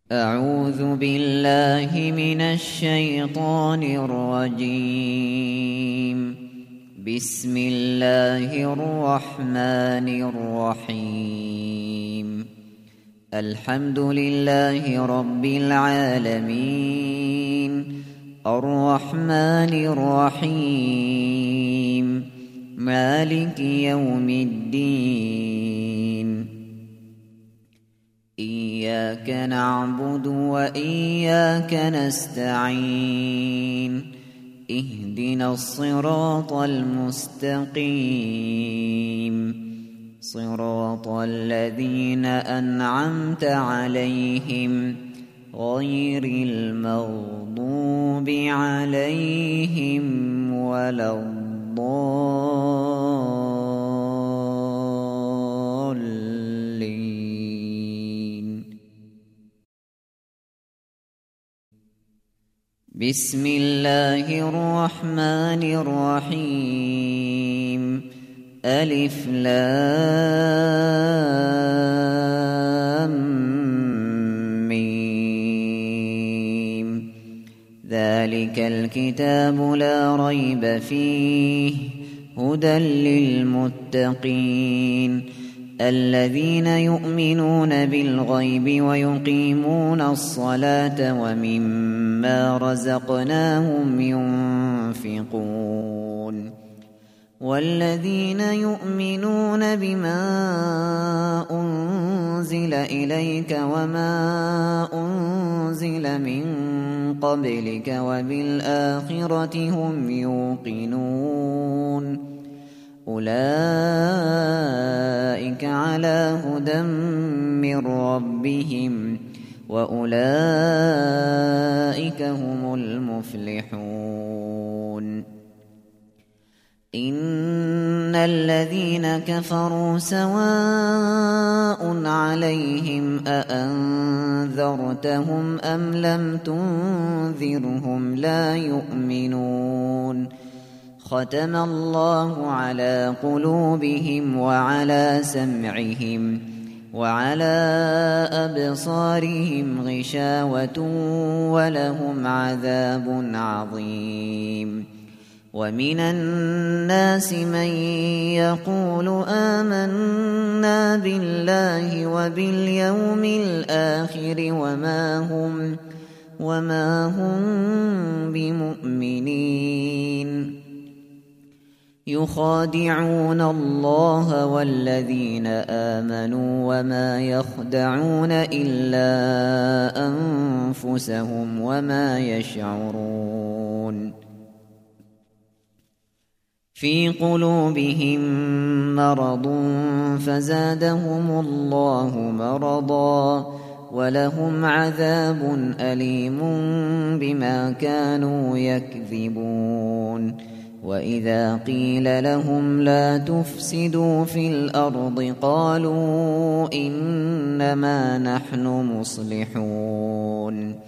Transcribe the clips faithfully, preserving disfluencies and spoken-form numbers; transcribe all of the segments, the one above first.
أعوذ بالله من الشيطان الرجيم. بسم الله الرحمن الرحيم. الحمد لله رب العالمين، الرحمن الرحيم، مالك يوم الدين. إياك نعبد وإياك نستعين. اهدنا الصراط المستقيم، صراط الذين أنعمت عليهم غير المغضوب عليهم ولا الضالين. بسم الله الرحمن الرحيم. ألف لام ميم. ذلك الكتاب لا ريب فيه هدى للمتقين، الذين يؤمنون بالغيب ويقيمون الصلاة ومما رزقناهم ينفقون، والذين يؤمنون بما أنزل إليك وما أنزل من قبلك وبالآخرة هم يوقنون، أولئك على هدى من ربهم وأولئك هم المفلحون. إن الذين كفروا سواء عليهم أأنذرتهم أم لم تنذرهم لا يؤمنون. ختم الله على قلوبهم وعلى سمعهم وعلى أبصارهم غشاوة ولهم عذاب عظيم. ومن الناس من يقول آمنا بالله وباليوم الآخر وما هم وما هم بمؤمنين، يخادعون الله والذين آمنوا وما يخدعون إلا أنفسهم وما يشعرون. في قلوبهم مرض فزادهم الله مرضا ولهم عذاب أليم بما كانوا يكذبون. وإذا قيل لهم لا تفسدوا في الأرض قالوا إنما نحن مصلحون،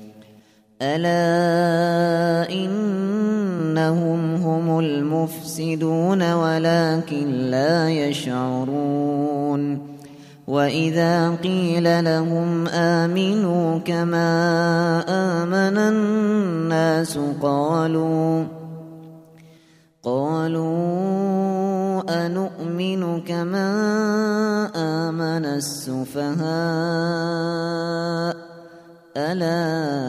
ألا إنهم هم المفسدون ولكن لا يشعرون. وإذا قيل لهم آمنوا كما آمن الناس قالوا قالوا أنؤمن كما آمن السفهاء، ألا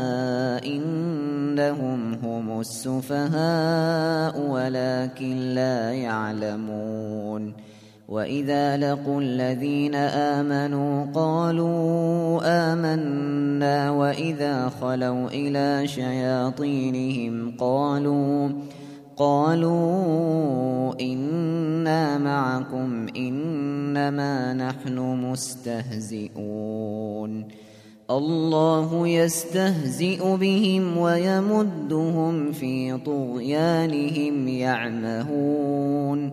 إنهم هم السفهاء ولكن لا يعلمون. وإذا لقوا الذين آمنوا قالوا آمنا وإذا خلوا إلى شياطينهم قالوا قالوا إنا معكم إنما نحن مستهزئون. الله يستهزئ بهم ويمدهم في طغيانهم يعمهون.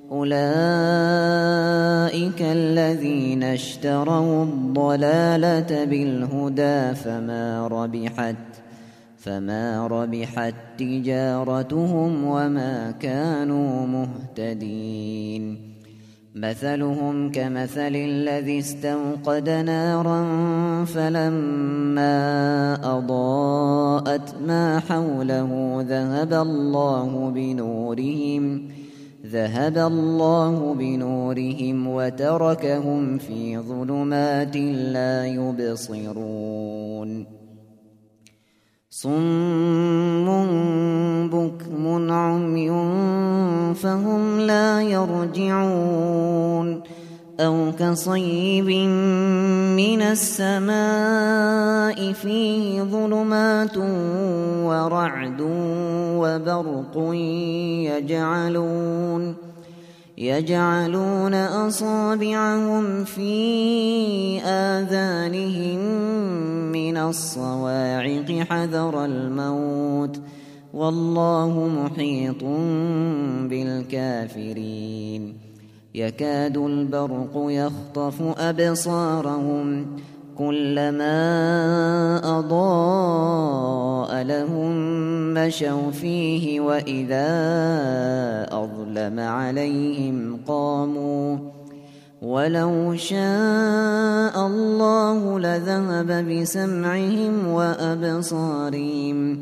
أولئك الذين اشتروا الضلالة بالهدى فما ربحت فما ربحت تجارتهم وما كانوا مهتدين. مثلهم كمثل الذي استوقد نارا فلما أضاءت ما حوله ذهب الله بنورهم ذهب الله بنورهم وتركهم في ظلمات لا يبصرون صم بكم عمي فهم لا يرجعون أو كصيب من السماء فيه ظلمات ورعد وبرق يجعلون يجعلون أصابعهم في آذانهم من الصواعق حذر الموت والله محيط بالكافرين يكاد البرق يخطف أبصارهم كلما أضاء لهم مشوا فيه وإذا أظلم عليهم قاموا ولو شاء الله لذهب بسمعهم وأبصارهم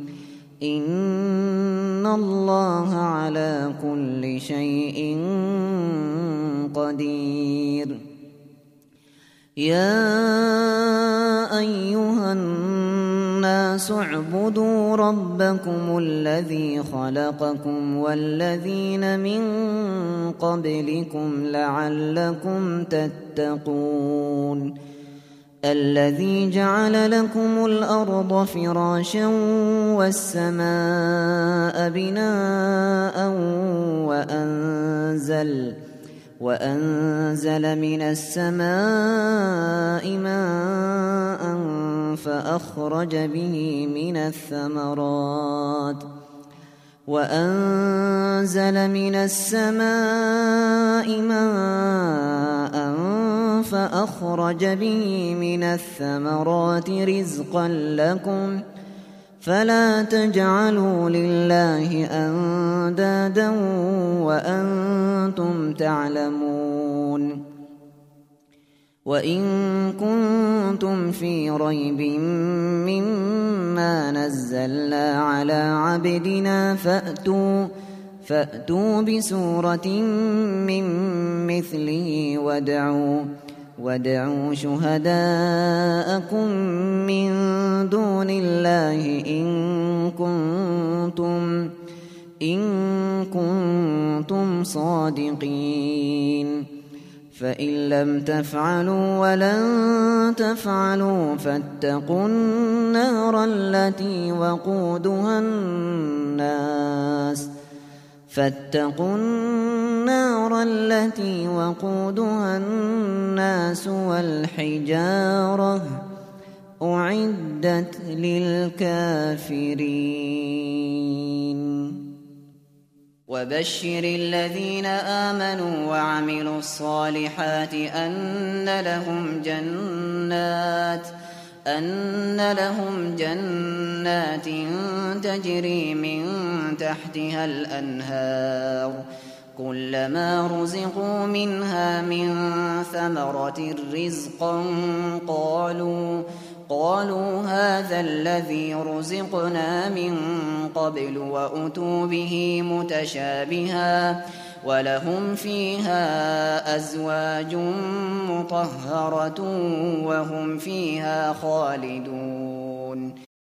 إن الله على كل شيء قدير يا أيها الناس اعبدوا ربكم الذي خلقكم والذين من قبلكم لعلكم تتقون الذي جعل لكم الأرض فراشا والسماء بناء وأنزل وأنزل من السماء ماء فأخرج به من الثمرات وأنزل من السماء ماء فأخرج به من الثمرات رزقا لكم فلا تجعلوا لله أندادا وأنتم تعلمون وإن كنتم في ريب مما نزلنا على عبدنا فأتوا فأتوا بسورة من مثله وادعوا وادعوا شهداءكم من دون الله إن كنتم إن كنتم صادقين فإن لم تفعلوا ولن تفعلوا فاتقوا النار التي وقودها الناس فاتقوا النار التي وقودها الناس والحجارة أعدت للكافرين وبشر الذين آمنوا وعملوا الصالحات أن لهم جنات أن لهم جنات تجري من تحتها الأنهار كلما رزقوا منها من ثمرة رزقا قالوا قالوا هذا الذي رزقنا من قبل وأتوا به متشابها ولهم فيها أزواج مطهرة وهم فيها خالدون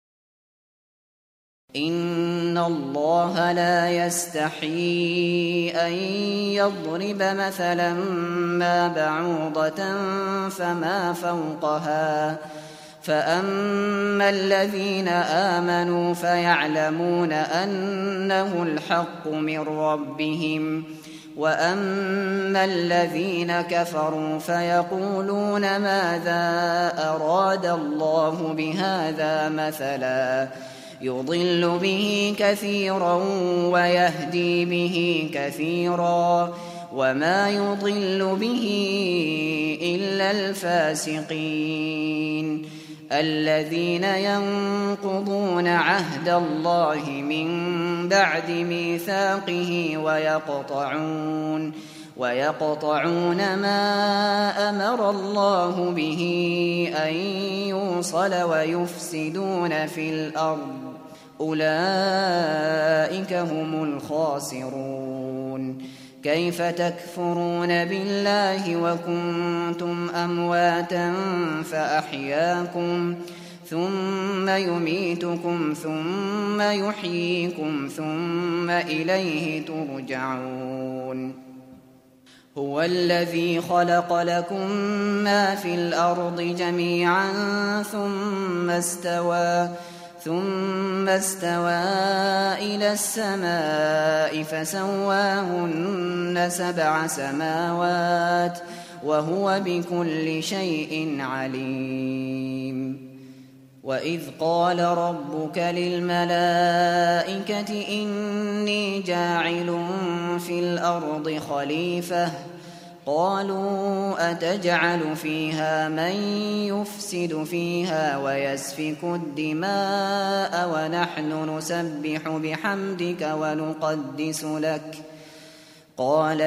إن الله لا يستحيي أن يضرب مثلا ما بعوضة فما فوقها فأما الذين آمنوا فيعلمون أنه الحق من ربهم وأما الذين كفروا فيقولون ماذا أراد الله بهذا مثلا يضل به كثيرا ويهدي به كثيرا وما يضل به إلا الفاسقين الذين ينقضون عهد الله من بعد ميثاقه ويقطعون ويقطعون ما أمر الله به أن يوصل ويفسدون في الأرض أولئك هم الخاسرون. كيف تكفرون بالله وكنتم أمواتا فأحياكم ثم يميتكم ثم يحييكم ثم إليه ترجعون. هو الذي خلق لكم ما في الأرض جميعا ثم استوى ثم استوى إلى السماء فسواهن سبع سماوات وهو بكل شيء عليم. وإذ قال ربك للملائكة إني جاعل في الأرض خليفة قالوا أتجعل فيها من يفسد فيها ويسفك الدماء ونحن نسبح بحمدك ونقدس لك قال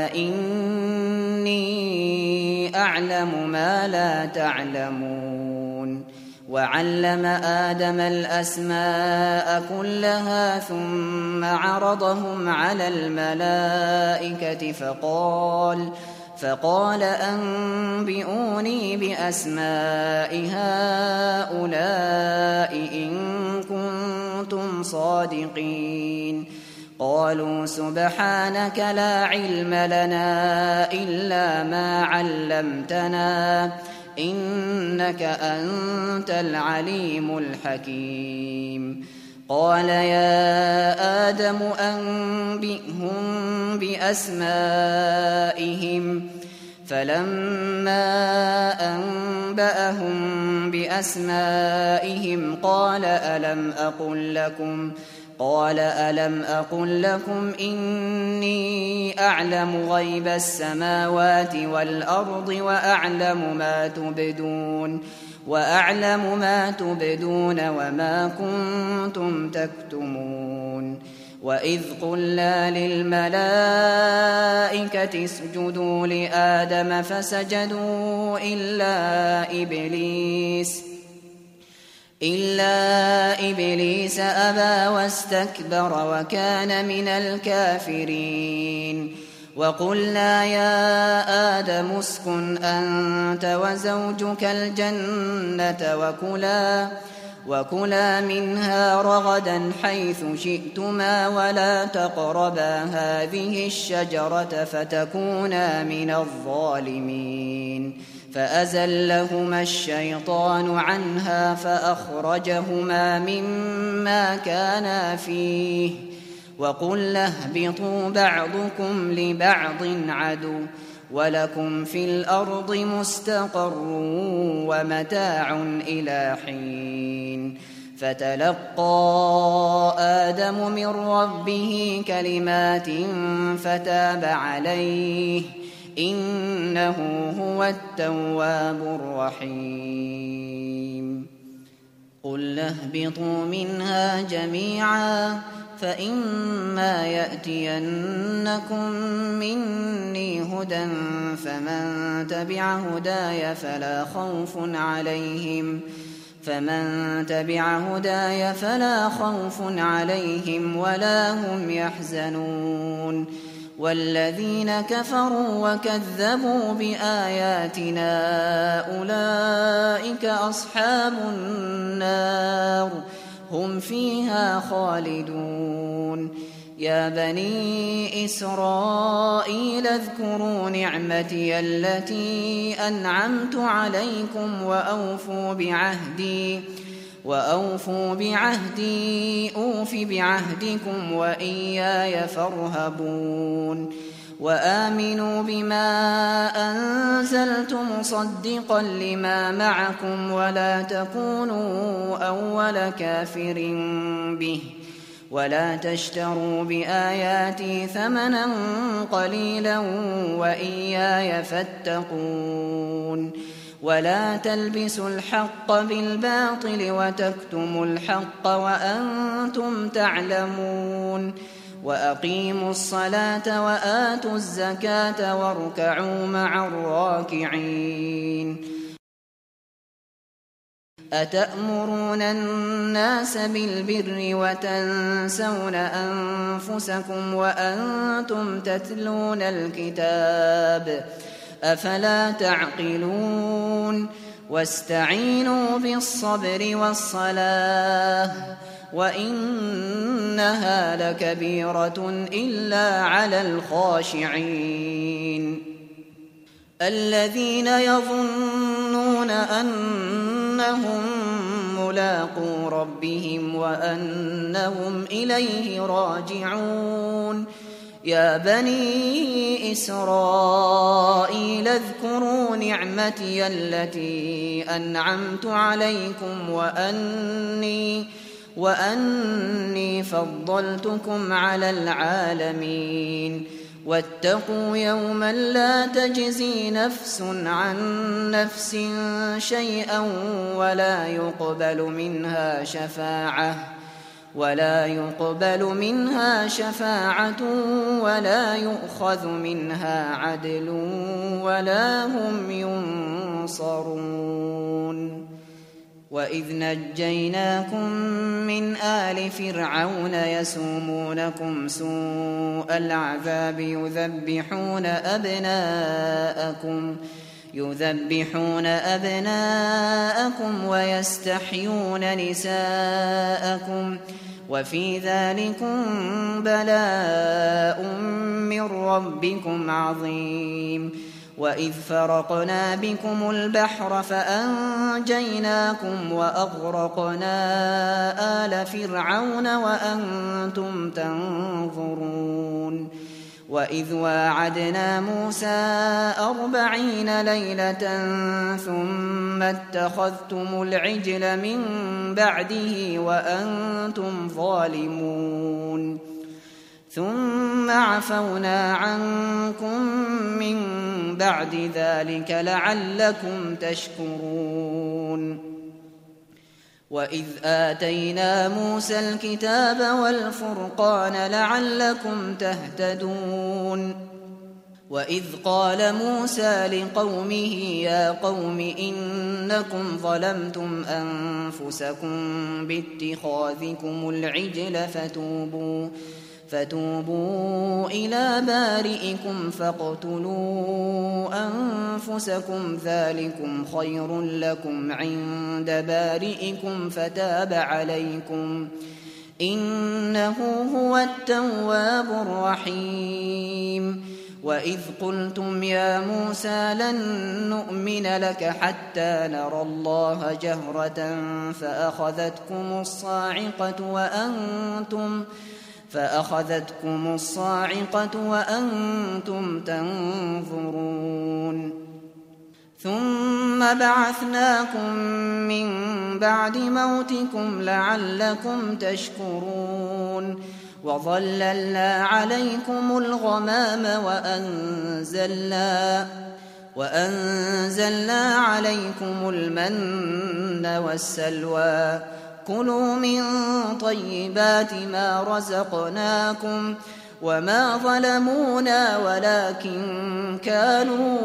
إني أعلم ما لا تعلمون. وعلم آدم الأسماء كلها ثم عرضهم على الملائكة فقال فقال أنبئوني بأسماء هؤلاء إن كنتم صادقين. قالوا سبحانك لا علم لنا إلا ما علمتنا إنك أنت العليم الحكيم. قال يا آدم أنبئهم بأسمائهم فلما أنبأهم بأسمائهم قال ألم أقل لكم قال ألم أقل لكم إني أعلم غيب السماوات والأرض وأعلم ما تبدون وأعلم ما تبدون وما كنتم تكتمون. وإذ قلنا للملائكة اسجدوا لآدم فسجدوا إلا إبليس إلا إبليس أبى واستكبر وكان من الكافرين. وقلنا يا آدم اسكن أنت وزوجك الجنة وكلا وكلا منها رغدا حيث شئتما ولا تقربا هذه الشجرة فتكونا من الظالمين. فأزلهما الشيطان عنها فأخرجهما مما كانا فيه وقلنا اهبطوا بعضكم لبعض عدو ولكم في الأرض مستقر ومتاع إلى حين. فتلقى آدم من ربه كلمات فتاب عليه إنه هو التواب الرحيم. قل اهبطوا منها جميعا فإما يأتينكم مني هدى فمن تبع هداي فلا خوف عليهم فمن تبع هداي فلا خوف عليهم ولا هم يحزنون. والذين كفروا وكذبوا بآياتنا أولئك أصحاب النار هم فيها خالدون. يا بني إسرائيل اذكروا نعمتي التي أنعمت عليكم وأوفوا بعهدي وأوفوا بعهدي أوف بعهدكم وإياي فارهبون. وآمنوا بما أنزلت مصدقا لما معكم ولا تكونوا أول كافر به ولا تشتروا بآياتي ثمنا قليلا وإياي فاتقون. ولا تلبسوا الحق بالباطل وتكتموا الحق وأنتم تعلمون. وأقيموا الصلاة وآتوا الزكاة واركعوا مع الراكعين أتأمرون الناس بالبر وتنسون أنفسكم وأنتم تتلون الكتاب أفلا تعقلون واستعينوا بالصبر والصلاة وإنها لكبيرة إلا على الخاشعين الذين يظنون أنهم ملاقو ربهم وأنهم إليه راجعون يا بني إسرائيل اذكروا نعمتي التي أنعمت عليكم وأني وأني فضلتكم على العالمين واتقوا يوما لا تجزي نفس عن نفس شيئا ولا يقبل منها شفاعة ولا يقبل منها شفاعة ولا يؤخذ منها عدل ولا هم ينصرون وإذ نجيناكم من آل فرعون يسومونكم سوء العذاب يذبحون أبناءكم يذبحون أبناءكم ويستحيون نساءكم وفي ذلكم بلاء من ربكم عظيم وإذ فرقنا بكم البحر فأنجيناكم وأغرقنا آل فرعون وأنتم تنظرون وإذ واعدنا موسى أربعين ليلة ثم اتخذتم العجل من بعده وأنتم ظالمون ثم عفونا عنكم من بعد ذلك لعلكم تشكرون وإذ آتينا موسى الكتاب والفرقان لعلكم تهتدون وإذ قال موسى لقومه يا قوم إنكم ظلمتم أنفسكم باتخاذكم العجل فتوبوا فتوبوا إلى بارئكم فاقتلوا أنفسكم ذلكم خير لكم عند بارئكم فتاب عليكم إنه هو التواب الرحيم وإذ قلتم يا موسى لن نؤمن لك حتى نرى الله جهرة فأخذتكم الصاعقة وأنتم فأخذتكم الصاعقة وأنتم تنظرون ثم بعثناكم من بعد موتكم لعلكم تشكرون وظللنا عليكم الغمام وأنزلنا وأنزلنا عليكم المن والسلوى كلوا من طيبات ما رزقناكم وما ظلمونا ولكن كانوا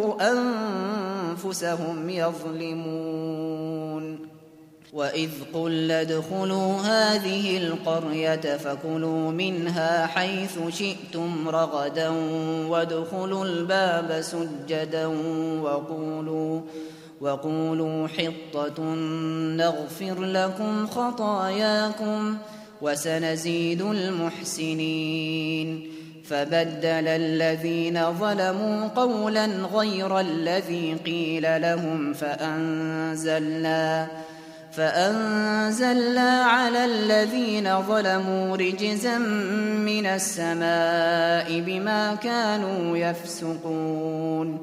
أنفسهم يظلمون وإذ قلنا ادخلوا هذه القرية فكلوا منها حيث شئتم رغدا وادخلوا الباب سجدا وقولوا وقولوا حطة نغفر لكم خطاياكم وسنزيد المحسنين فبدل الذين ظلموا قولا غير الذي قيل لهم فأنزلنا فأنزلنا على الذين ظلموا رجزا من السماء بما كانوا يفسقون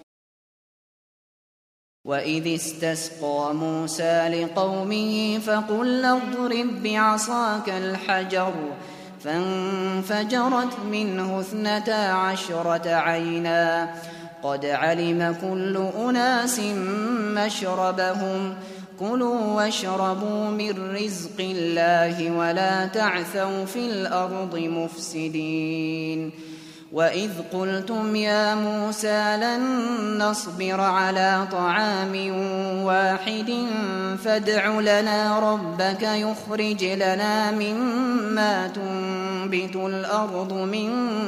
وإذ استسقى موسى لقومه فقلنا اضرب بعصاك الحجر فانفجرت منه اثنتا عشرة عينا قد علم كل أناس مشربهم كلوا واشربوا من رزق الله ولا تعثوا في الأرض مفسدين وإذ قلتم يا موسى لن نصبر على طعام واحد فادع لنا ربك يخرج لنا مما تنبت الأرض من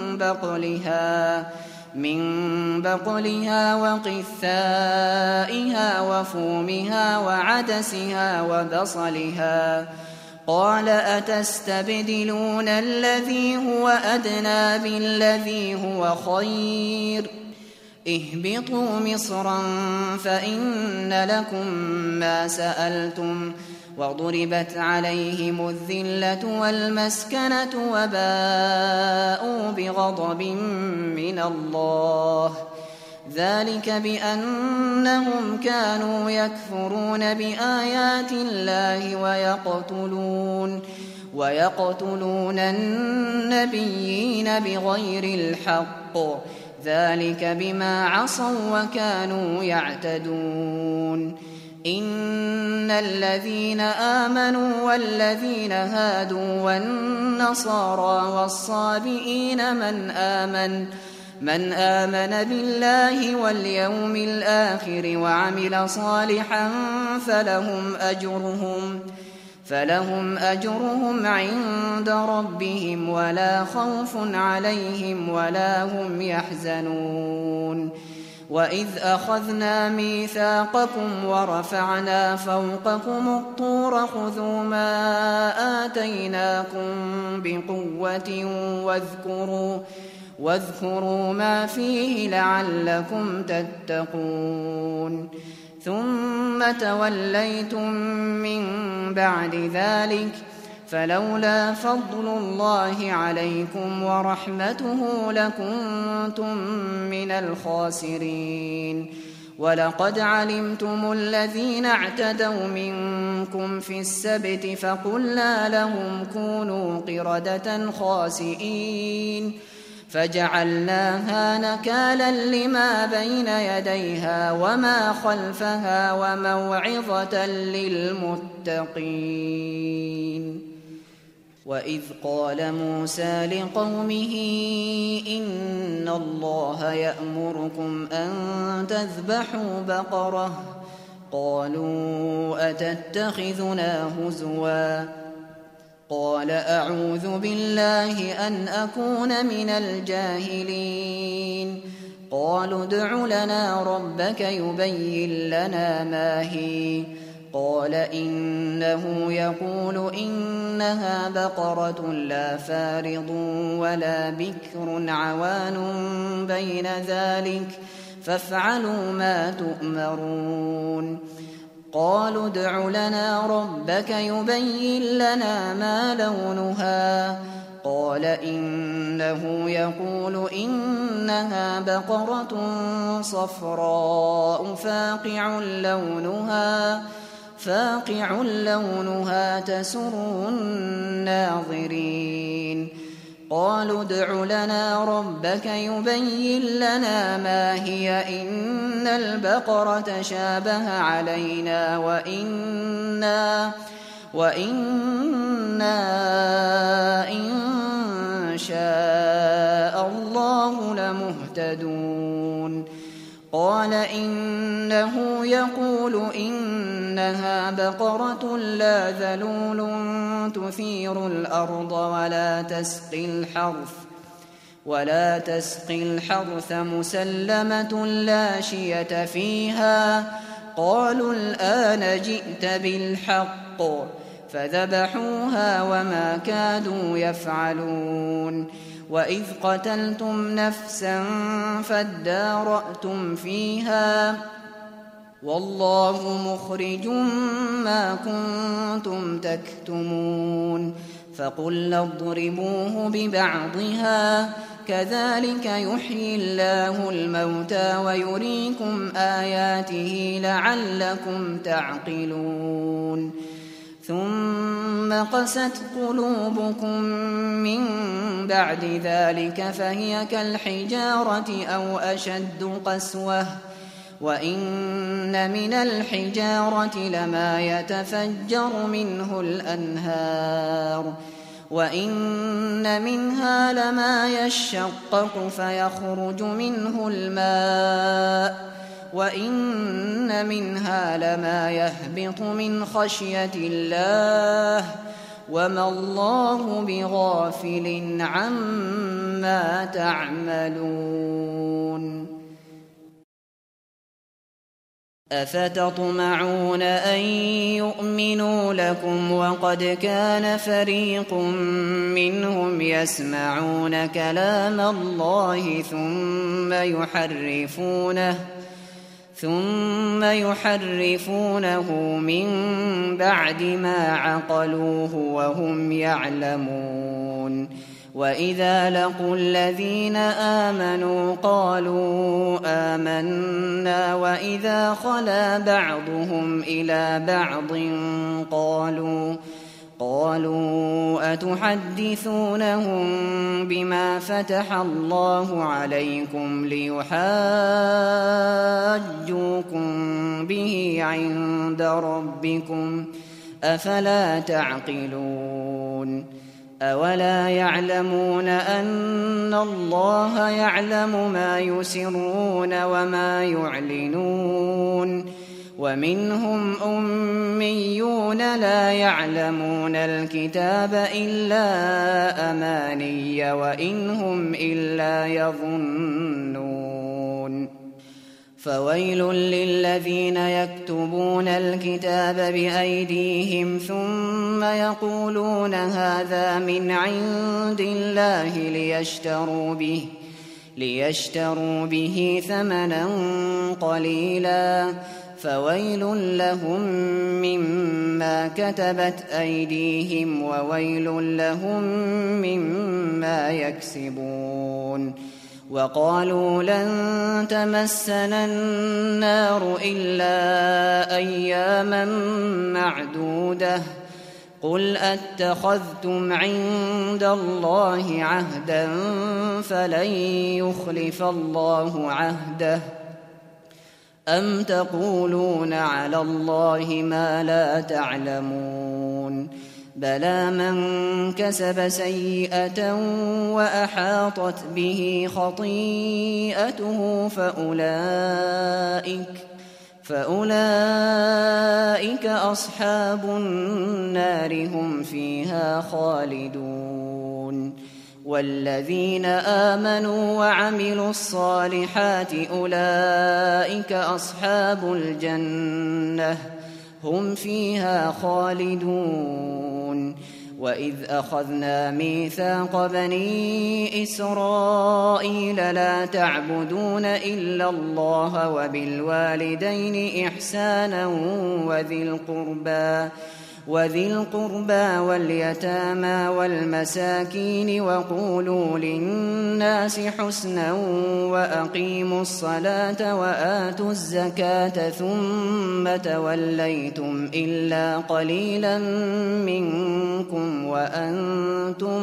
بقلها من بقلها وقثائها وفومها وعدسها وبصلها قال أتستبدلون الذي هو أدنى بالذي هو خير اهبطوا مصرا فإن لكم ما سألتم وضربت عليهم الذلة والمسكنة وباءوا بغضب من الله ذلك بأنهم كانوا يكفرون بآيات الله ويقتلون ويقتلون النبيين بغير الحق ذلك بما عصوا وكانوا يعتدون إن الذين آمنوا والذين هادوا والنصارى والصابئين من آمن من آمن بالله واليوم الآخر وعمل صالحا فلهم أجرهم فلهم أجرهم عند ربهم ولا خوف عليهم ولا هم يحزنون وإذ أخذنا ميثاقكم ورفعنا فوقكم الطور خذوا ما آتيناكم بقوة واذكروا واذكروا ما فيه لعلكم تتقون ثم توليتم من بعد ذلك فلولا فضل الله عليكم ورحمته لكنتم من الخاسرين ولقد علمتم الذين اعتدوا منكم في السبت فقلنا لهم كونوا قردة خاسئين فجعلناها نكالا لما بين يديها وما خلفها وموعظة للمتقين وإذ قال موسى لقومه إن الله يأمركم أن تذبحوا بقرة قالوا أتتخذنا هزوا قال أعوذ بالله أن أكون من الجاهلين قالوا ادع لنا ربك يبين لنا ما هي قال إنه يقول إنها بقرة لا فارض ولا بكر عوان بين ذلك فافعلوا ما تؤمرون قالوا ادع لنا ربك يبين لنا ما لونها قال إنه يقول إنها بقرة صفراء فاقع لونها فاقع لونها تسر الناظرين قالوا ادع لنا ربك يبين لنا ما هي إن البقرة شابه علينا وإنا وإنا إن شاء الله لمهتدون قال إنه يقول إنها بقرة لا ذلول تثير الأرض ولا تسقي الحرث ولا تسقي الحرث مسلمة لا شية فيها قالوا الآن جئت بالحق فذبحوها وما كادوا يفعلون وإذ قتلتم نفسا فادارأتم فيها والله مخرج ما كنتم تكتمون فقلنا اضربوه ببعضها كذلك يحيي الله الموتى ويريكم آياته لعلكم تعقلون ثم قست قلوبكم من بعد ذلك فهي كالحجارة أو أشد قسوة وإن من الحجارة لما يتفجر منه الأنهار وإن منها لما يشقق فيخرج منه الماء وإن منها لما يهبط من خشية الله وما الله بغافل عما تعملون أفتطمعون أن يؤمنوا لكم وقد كان فريق منهم يسمعون كلام الله ثم يحرفونه ثم يحرفونه من بعد ما عقلوه وهم يعلمون وإذا لقوا الذين آمنوا قالوا آمنا وإذا خلا بعضهم إلى بعض قالوا قالوا أتحدثونهم بما فتح الله عليكم ليحاجوكم به عند ربكم أفلا تعقلون أولا يعلمون أن الله يعلم ما يسرون وما يعلنون ومنهم أميون لا يعلمون الكتاب إلا أماني وإن هم إلا يظنون فويل للذين يكتبون الكتاب بأيديهم ثم يقولون هذا من عند الله ليشتروا به ليشتروا به ثمنا قليلا فويل لهم مما كتبت أيديهم وويل لهم مما يكسبون وقالوا لن تمسنا النار إلا أياما معدودة قل أتخذتم عند الله عهدا فلن يخلف الله عهده أم تقولون على الله ما لا تعلمون بلى من كسب سيئة وأحاطت به خطيئته فأولئك فأولئك أصحاب النار هم فيها خالدون والذين آمنوا وعملوا الصالحات أولئك أصحاب الجنة هم فيها خالدون وإذ أخذنا ميثاق بني إسرائيل لا تعبدون إلا الله وبالوالدين إحسانا وذي القربى وذي القربى واليتامى والمساكين وقولوا للناس حسنا وأقيموا الصلاة وآتوا الزكاة ثم توليتم إلا قليلا منكم وأنتم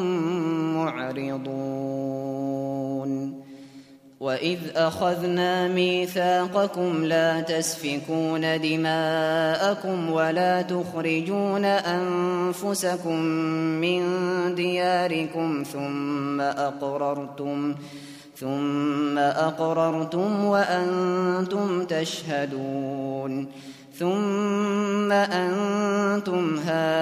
معرضون وإذ أخذنا ميثاقكم لا تسفكون دماءكم ولا تخرجون أنفسكم من دياركم ثم أقررتم ثم أقررتم وأنتم تشهدون ثم أنتم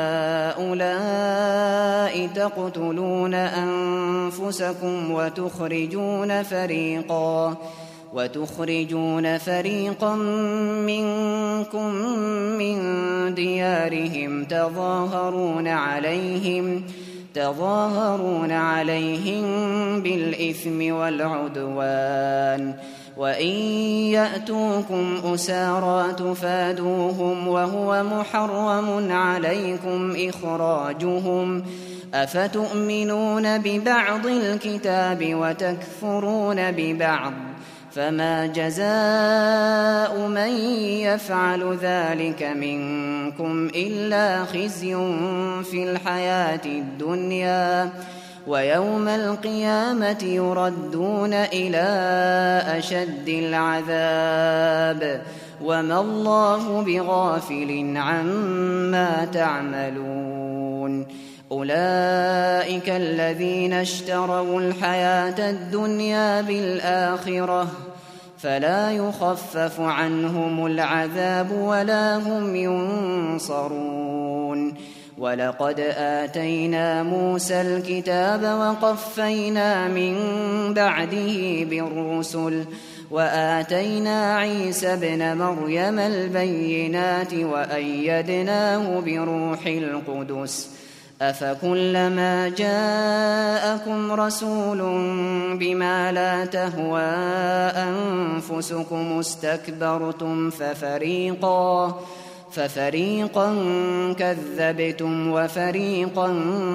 هؤلاء تقتلون أنفسكم وتخرجون فريقا وتخرجون فريقا منكم من ديارهم تظاهرون عليهم تظاهرون عليهم بالإثم والعدوان وإن يأتوكم أسارى تفادوهم وهو محرم عليكم إخراجهم أفتؤمنون ببعض الكتاب وتكفرون ببعض فما جزاء من يفعل ذلك منكم إلا خزي في الحياة الدنيا ويوم القيامة يردون إلى أشد العذاب وما الله بغافل عما تعملون أولئك الذين اشتروا الحياة الدنيا بالآخرة فلا يخفف عنهم العذاب ولا هم ينصرون ولقد آتينا موسى الكتاب وقفينا من بعده بالرسل وآتينا عيسى ابن مريم البينات وأيدناه بروح القدس أفكلما جاءكم رسول بما لا تهوى أنفسكم استكبرتم ففريقا ففريقا كذبتم وفريقا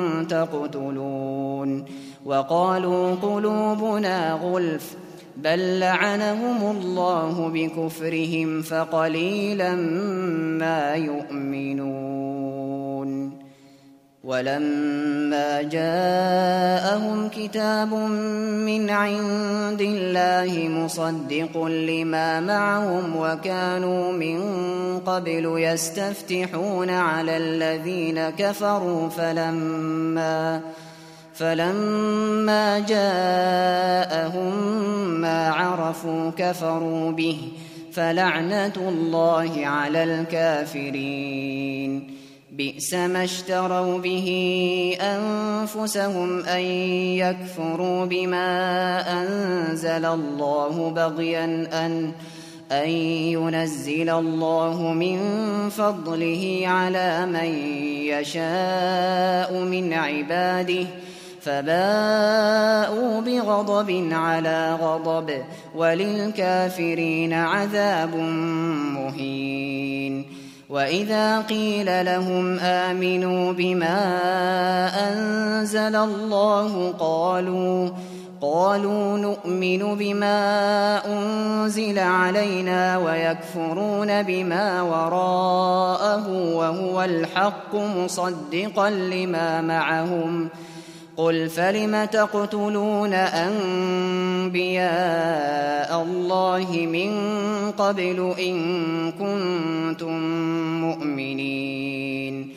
تقتلون وقالوا قلوبنا غلف بل لعنهم الله بكفرهم فقليلا ما يؤمنون ولما جاءهم كتاب من عند الله مصدق لما معهم وكانوا من قبل يستفتحون على الذين كفروا فلما فلما جاءهم ما عرفوا كفروا به فلعنة الله على الكافرين بئس ما اشتروا به أنفسهم أن يكفروا بما أنزل الله بغيا أن أن ينزل الله من فضله على من يشاء من عباده فباءوا بغضب على غضب وللكافرين عذاب مهين وإذا قيل لهم آمنوا بما أنزل الله قالوا قالوا نؤمن بما أنزل علينا ويكفرون بما وراءه وهو الحق مصدقا لما معهم قل فلم تقتلون أنبياء الله من قبل إن كنتم مؤمنين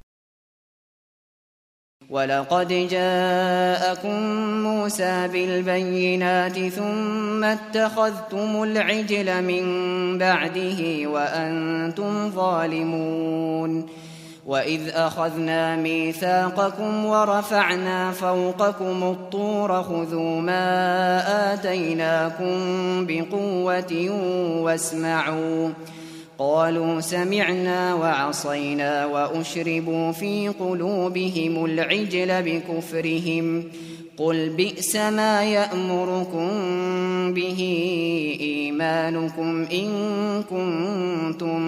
ولقد جاءكم موسى بالبينات ثم اتخذتم العجل من بعده وأنتم ظالمون وإذ أخذنا ميثاقكم ورفعنا فوقكم الطور خذوا ما آتيناكم بقوة واسمعوا قالوا سمعنا وعصينا وأشربوا في قلوبهم العجل بكفرهم قل بئس ما يأمركم به إيمانكم إن كنتم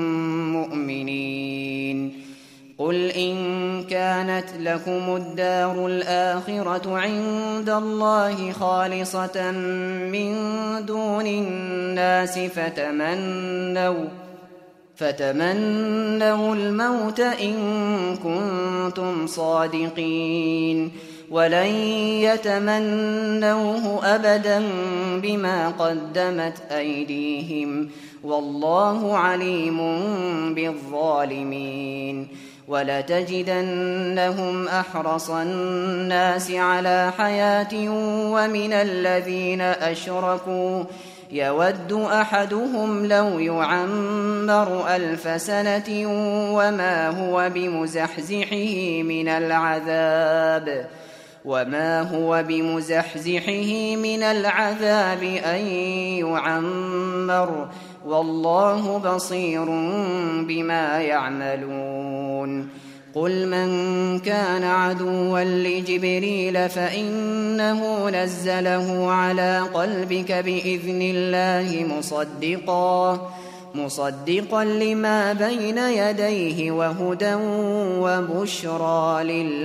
مؤمنين قل إن كانت لكم الدار الآخرة عند الله خالصة من دون الناس فتمنوا فتمنوا الموت إن كنتم صادقين ولن يتمنوه أبدا بما قدمت أيديهم والله عليم بالظالمين ولتجدنهم أحرص الناس على حياة ومن الذين أشركوا يود أحدهم لو يعمر ألف سنة وما هو بمزحزحه من العذاب وما هو بمزحزحه من العذاب أن يعمر والله بصير بما يعملون قل من كان عدوا لجبريل فإنه نزله على قلبك بإذن الله مصدقا مصدقا لما بين يديه وهدى وبشرى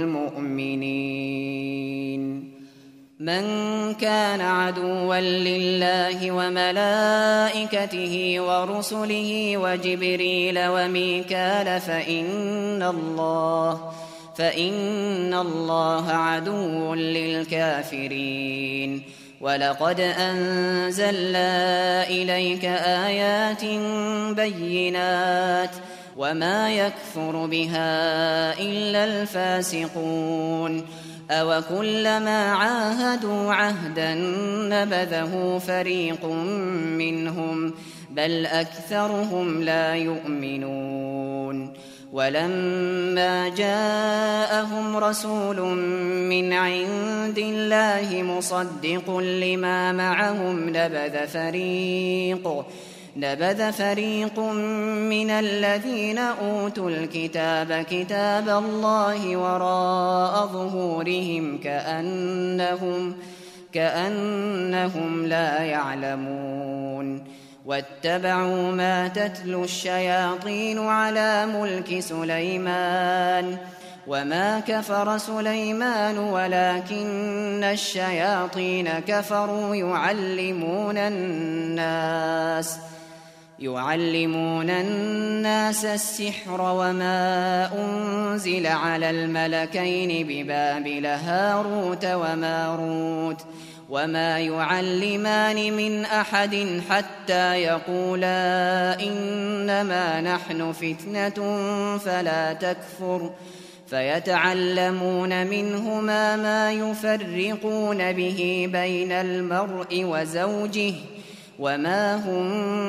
للمؤمنين من كان عدوا لله وملائكته ورسله وجبريل وميكال فإن الله فإن الله عدو للكافرين ولقد أنزلنا إليك آيات بينات وما يكفر بها إلا الفاسقون أوكلما عاهدوا عهدا نبذه فريق منهم بل أكثرهم لا يؤمنون ولما جاءهم رسول من عند الله مصدق لما معهم نبذ فريق نبذ فريق من الذين أوتوا الكتاب كتاب الله وراء ظهورهم كأنهم كأنهم لا يعلمون واتبعوا ما تتلو الشياطين على ملك سليمان وما كفر سليمان ولكن الشياطين كفروا يعلمون الناس يعلمون الناس السحر وما أنزل على الملكين ببابل هاروت وماروت وما يعلمان من أحد حتى يقولا إنما نحن فتنة فلا تكفر فيتعلمون منهما ما يفرقون به بين المرء وزوجه وما هم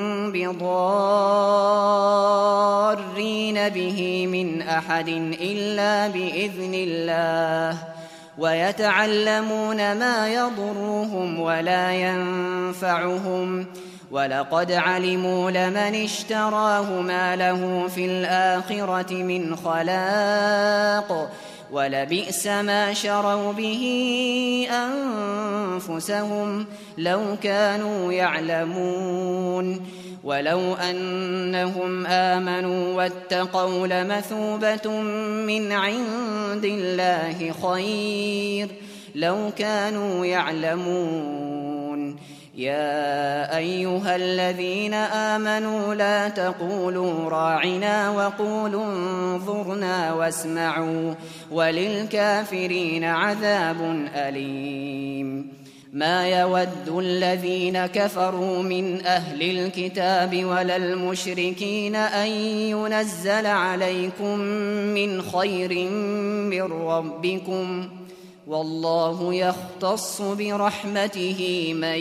بضارين به من أحد إلا بإذن الله ويتعلمون ما يضرهم ولا ينفعهم ولقد علموا لمن اشتراه ما له في الآخرة من خلاق ولبئس ما شروا به أنفسهم لو كانوا يعلمون ولو أنهم آمنوا واتقوا لمثوبة من عند الله خير لو كانوا يعلمون يا أيها الذين آمنوا لا تقولوا راعنا وقولوا انظرنا واسمعوا وللكافرين عذاب أليم ما يود الذين كفروا من أهل الكتاب ولا المشركين أن ينزل عليكم من خير من ربكم والله يختص برحمته من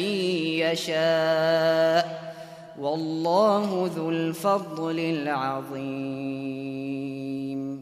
يشاء والله ذو الفضل العظيم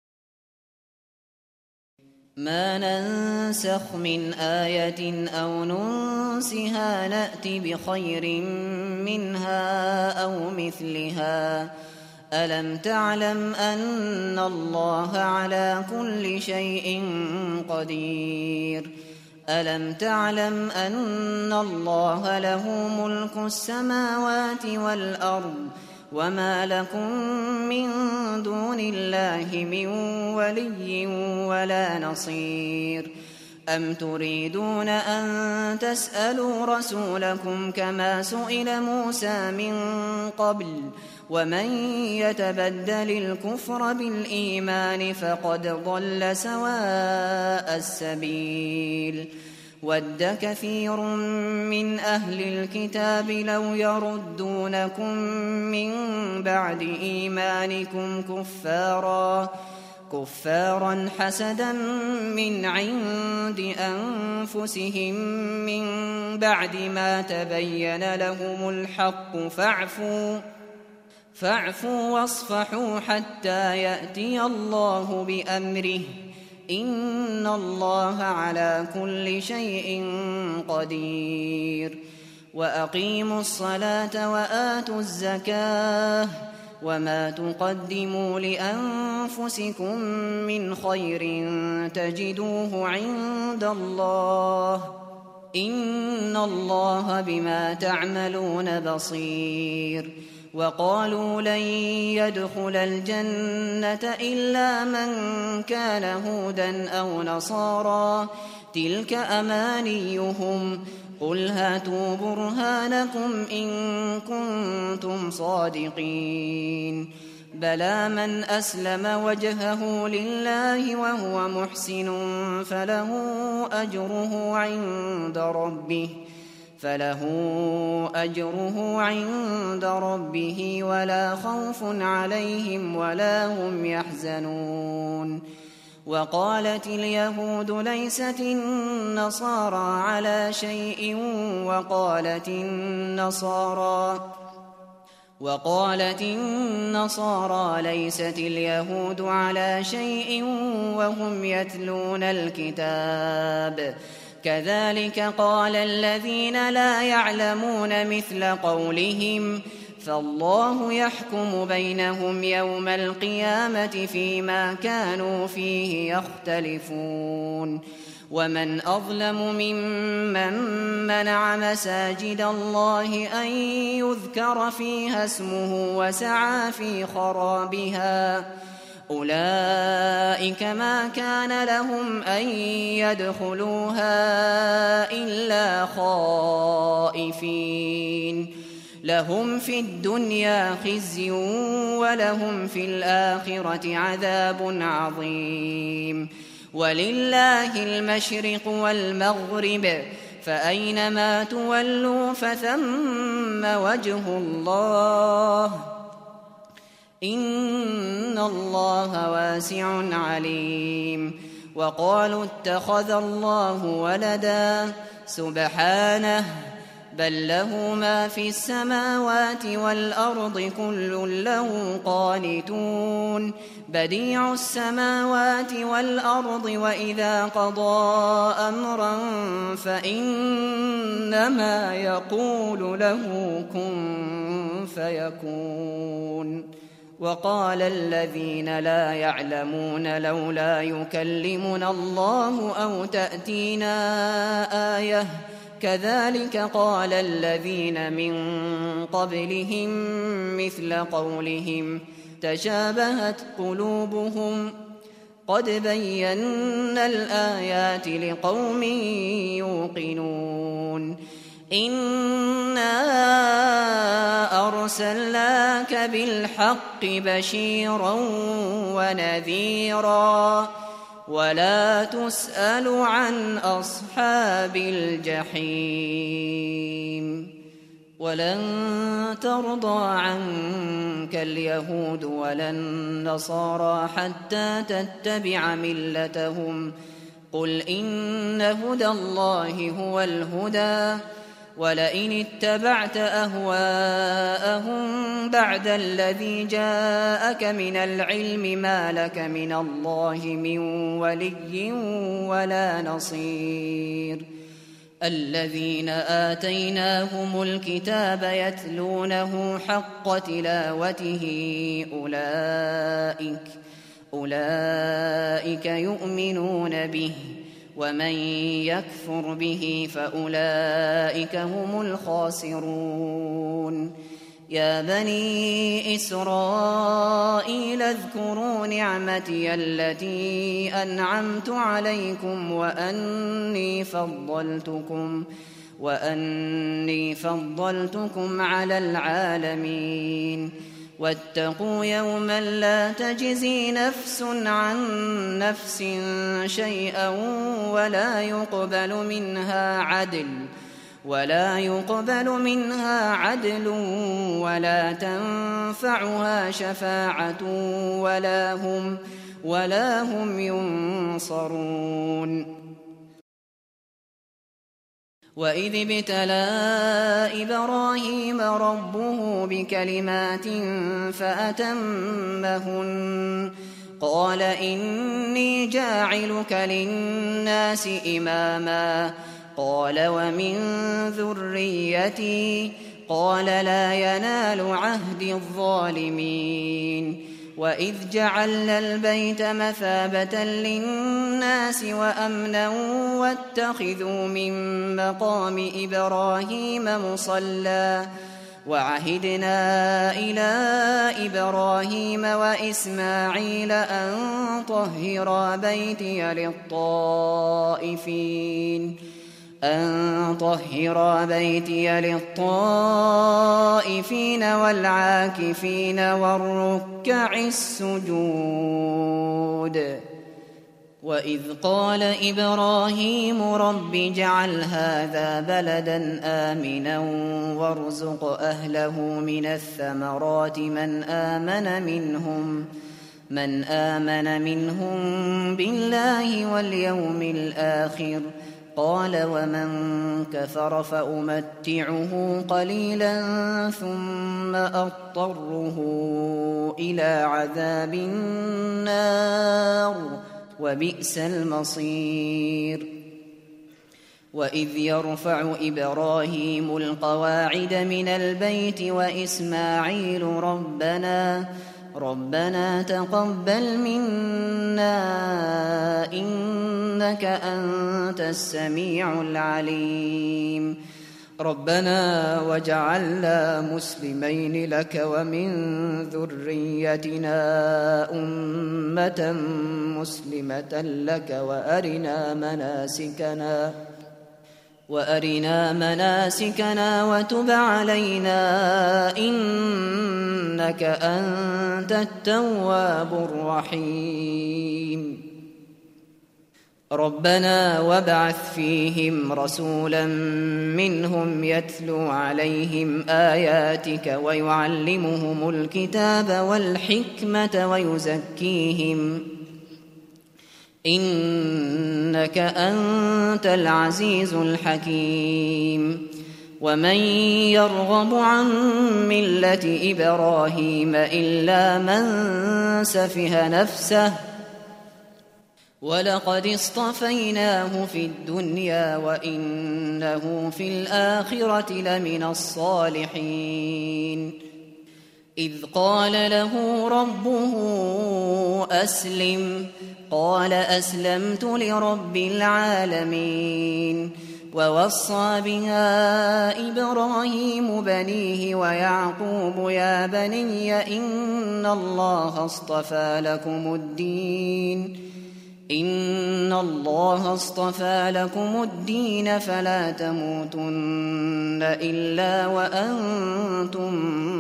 ما ننسخ من آية أو ننسها نأت بخير منها أو مثلها ألم تعلم أن الله على كل شيء قدير ألم تعلم أن الله له ملك السماوات والأرض وما لكم من دون الله من ولي ولا نصير أم تريدون أن تسألوا رسولكم كما سئل موسى من قبل ومن يتبدل الكفر بالإيمان فقد ضل سواء السبيل ود كثير من أهل الكتاب لو يردونكم من بعد إيمانكم كفارا كفارا حسدا من عند أنفسهم من بعد ما تبين لهم الحق فاعفوا فاعفوا واصفحوا حتى يأتي الله بأمره إن الله على كل شيء قدير وأقيموا الصلاة وآتوا الزكاة وما تقدموا لأنفسكم من خير تجدوه عند الله إن الله بما تعملون بصير وقالوا لن يدخل الجنة إلا من كان هودا أو نصارى تلك أمانيهم قل هاتوا برهانكم إن كنتم صادقين بلى من أسلم وجهه لله وهو محسن فله أجره عند ربه فله أجره عند ربه ولا خوف عليهم ولا هم يحزنون. وقالت اليهود ليست النصارى على شيء وقالت النصارى وقالت النصارى ليست اليهود على شيء وهم يتلون الكتاب كذلك قال الذين لا يعلمون مثل قولهم فالله يحكم بينهم يوم القيامة فيما كانوا فيه يختلفون. ومن أظلم ممن منع مساجد الله أن يذكر فيها اسمه وسعى في خرابها أولئك ما كان لهم أن يدخلوها إلا خائفين لهم في الدنيا خزي ولهم في الآخرة عذاب عظيم. ولله المشرق والمغرب فأينما تولوا فثم وجه الله إن الله واسع عليم. وقالوا اتخذ الله ولدا سبحانه بل له ما في السماوات والأرض كل له قانتون بديع السماوات والأرض وإذا قضى أمرا فإنما يقول له كن فيكون. وقال الذين لا يعلمون لولا يكلمنا الله أو تأتينا آية كذلك قال الذين من قبلهم مثل قولهم تشابهت قلوبهم قد بينا الآيات لقوم يوقنون. إنا أرسلناك بالحق بشيرا ونذيرا ولا تسأل عن أصحاب الجحيم. ولن ترضى عنك اليهود ولا النصارى حتى تتبع ملتهم قل إن هدى الله هو الهدى ولئن اتبعت أهواءهم بعد الذي جاءك من العلم ما لك من الله من ولي ولا نصير. الذين آتيناهم الكتاب يتلونه حق تلاوته أولئك أولئك يؤمنون به ومن يكفر به فأولئك هم الخاسرون. يا بني إسرائيل اذكروا نعمتي التي أنعمت عليكم وأني فضلتكم وأني فضلتكم على العالمين. واتقوا يوما لا تجزي نفس عن نفس شيئا ولا يقبل منها عدل ولا يقبل منها عدل ولا تنفعها شفاعة ولا هم ولا هم ينصرون. وإذ ابتلى إبراهيم ربه بكلمات فأتمهن قال إني جاعلك للناس إماما قال ومن ذريتي قال لا ينال عهد الظالمين. وإذ جعلنا البيت مثابة للناس وأمنا واتخذوا من مقام إبراهيم مصلى وعهدنا إلى إبراهيم وإسماعيل أن طهرا بيتي للطائفين أن طهر بيتي للطائفين والعاكفين والركع السجود. وإذ قال إبراهيم رب اجعل هذا بلدا آمنا وارزق أهله من الثمرات من آمن منهم من آمن منهم بالله واليوم الآخر قال ومن كفر فأمتعه قليلا ثم أضطره إلى عذاب النار وبئس المصير. وإذ يرفع إبراهيم القواعد من البيت وإسماعيل ربنا ربنا تقبل منا إنك أنت السميع العليم ربنا وجعلنا مسلمين لك ومن ذريتنا أمة مسلمة لك وأرنا مناسكنا وأرنا مناسكنا وتب علينا إنك أنت التواب الرحيم ربنا وابعث فيهم رسولا منهم يتلو عليهم آياتك ويعلمهم الكتاب والحكمة ويزكيهم إنك أنت العزيز الحكيم ومن يرغب عن ملة إبراهيم إلا من سفه نفسه ولقد اصطفيناه في الدنيا وإنه في الآخرة لمن الصالحين إذ قال له ربه أسلم قال أسلمت لرب العالمين ووصى بها إبراهيم بنيه ويعقوب يا بني إن الله اصطفى لكم الدين إن الله اصطفى لكم الدين فلا تموتن إلا وأنتم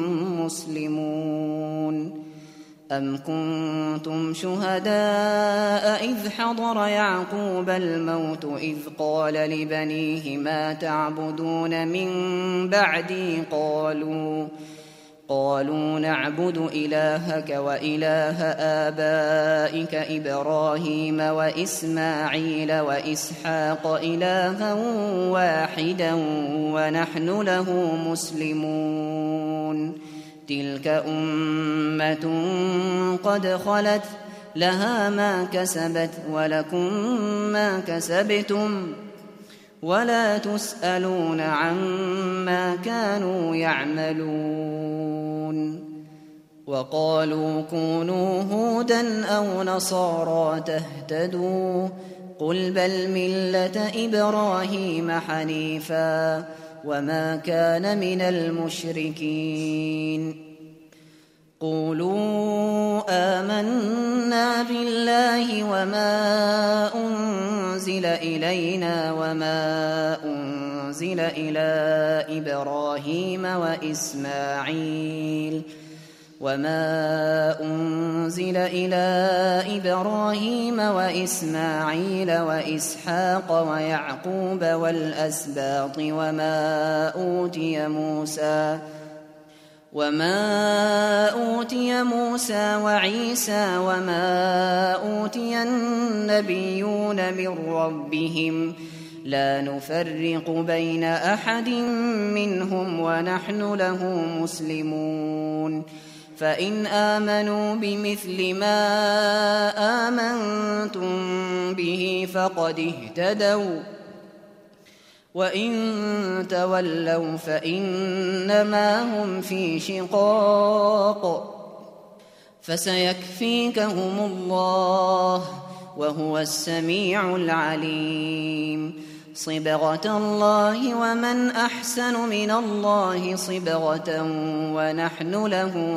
مسلمون أم كنتم شهداء إذ حضر يعقوب الموت إذ قال لبنيه ما تعبدون من بعدي قالوا قالوا نعبد إلهك وإله آبائك إبراهيم وإسماعيل وإسحاق إلها واحدا ونحن له مسلمون تلك أمة قد خلت لها ما كسبت ولكم ما كسبتم ولا تسألون عما كانوا يعملون وقالوا كونوا هودا أو نصارى تهتدوا قل بل ملة إبراهيم حنيفا وما كان من المشركين قولوا آمنا بالله وما أنزل إلينا وما أنزل إلى إبراهيم وإسماعيل وما أنزل إلى إبراهيم وإسماعيل وإسحاق ويعقوب والأسباط وما أوتي موسى وما أوتي موسى وعيسى وما أوتي النبيون من ربهم لا نفرق بين أحد منهم ونحن له مسلمون فإن آمنوا بمثل ما آمنتم به فقد اهتدوا وإن تولوا فإنما هم في شقاق فسيكفيكهم الله وهو السميع العليم صبغة الله ومن أحسن من الله صبغة ونحن له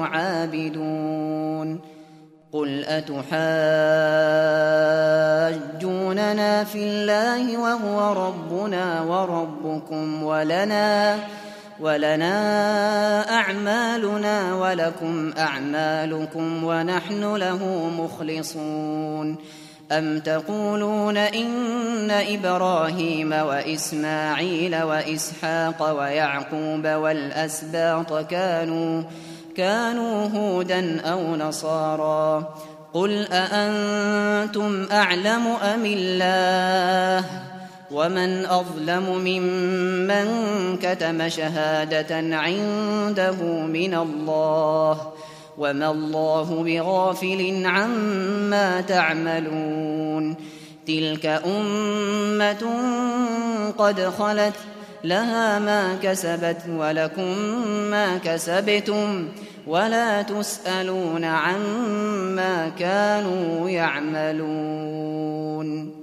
عابدون قل أتحاجوننا إلا في الله وهو ربنا وربكم ولنا ولنا أعمالنا ولكم أعمالكم ونحن له مخلصون أم تقولون إن إبراهيم وإسماعيل وإسحاق ويعقوب والأسباط كانوا كانوا هودا أو نصارى قل أأنتم أعلم أم الله ومن أظلم ممن كتم شهادة عنده من الله وما الله بغافل عما تعملون تلك أمة قد خلت لها ما كسبت ولكم ما كسبتم ولا تسألون عما كانوا يعملون.